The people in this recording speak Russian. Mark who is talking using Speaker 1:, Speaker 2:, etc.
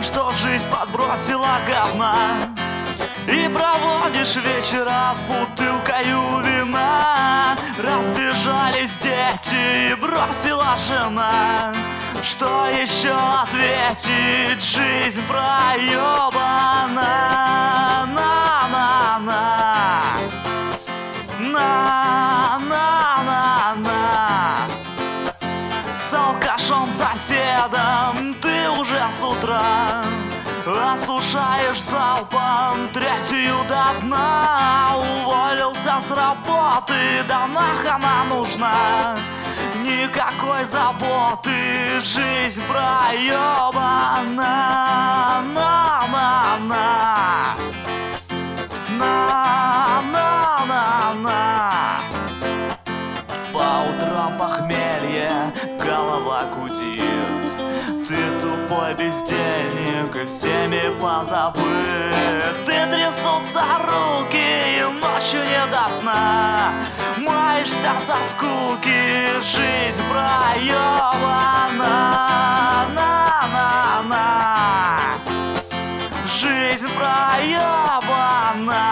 Speaker 1: что жизнь подбросила говна, и проводишь вечера с бутылкою вина. Разбежались дети и бросила жена. Что еще ответить? Жизнь проебана. На-на-на. На-на-на-на. С алкашом соседом ты уже с утра осушаешь залпом третью до дна. Уволился с работы, да нах она нужна. Никакой заботы, жизнь проебана. На-на-на. На-на-на-на. По утрам похмелье, голова гудит. Ты тупой бездельник и всеми позабыт. Ты трясутся руки и ночью не до сна. Маешься со скуки, жизнь проебана. На-на-на. Жизнь проебана.